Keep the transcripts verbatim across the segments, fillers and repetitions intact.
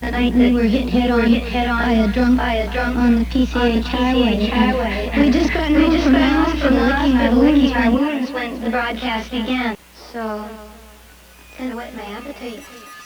the night we were hit head on hit head on by a drunk by a drunk on the P C H highway. highway. We just got we just got off from the hospital licking our wounds when the broadcast began. So, kind of whet my appetite.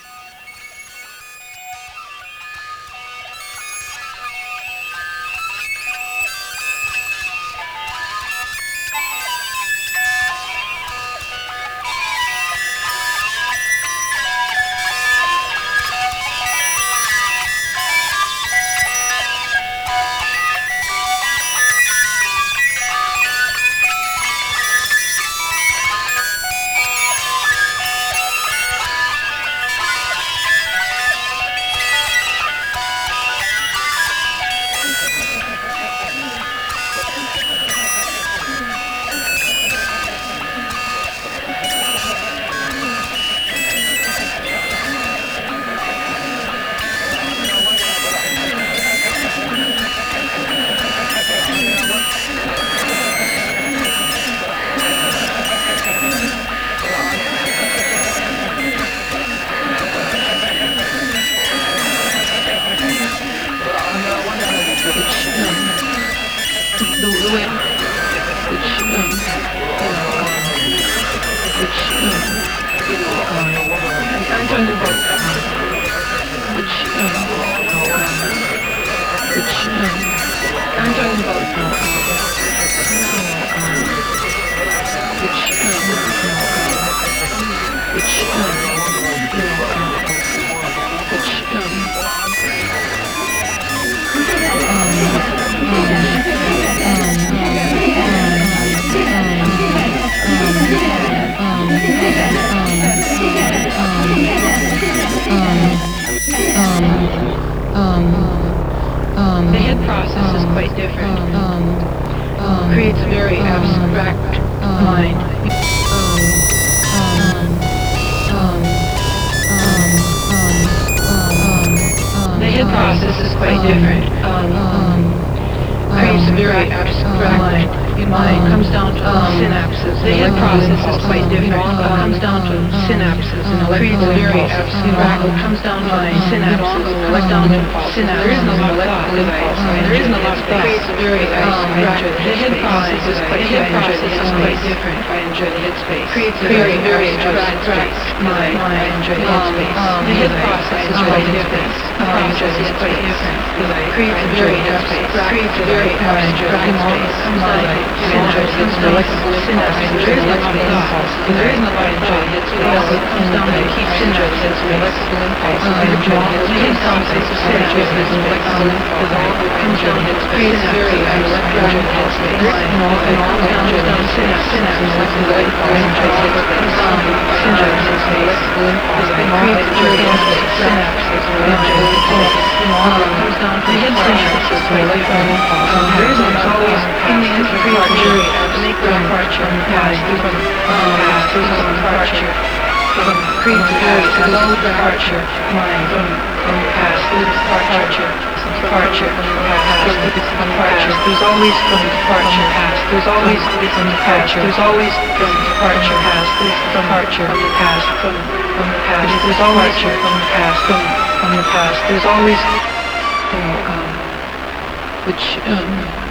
The hit process is quite different. Creates a very abstract mind. The hit process is quite different. Creates a very abstract mind. Mind comes down to synapses. The hit process is quite different. Comes down to synapses. Creates a very abstract. Comes down to synapses. Comes down to synapses. There isn't a lot of thought device. There isn't a lot of thought. Creates a very abstract. The hit process is quite quite different. I enjoy the hit space. Creates a very very abstract mind. I enjoy the hit space. The hit process is quite different. The process is quite different. Creates a very abstract. Creates a very abstract space. Mind. There isn't a lot of thought. There isn't a lot of thought. It comes down to keep synapses and electrical impulse. The hit process is synapses and electrical impulse. Creates a very abstract impulse space. And all comes down to synapses and electrical impulse. Comes down to synapses and electrical impulse. Creates a very abstract synapses and electrical impulse. Comes down to hit synapses and electrical impulse. There isn't always in the end departure, make the departure from the past, from the past, from the departure, from creates a very slow departure, mind, from from the past, from the departure, departure from the past, from the departure. There's always from the departure past. There's always from the departure. There's always from the departure past. There's departure from the past, from from the past. There's always from the past, from from the past. There's always, um, which um.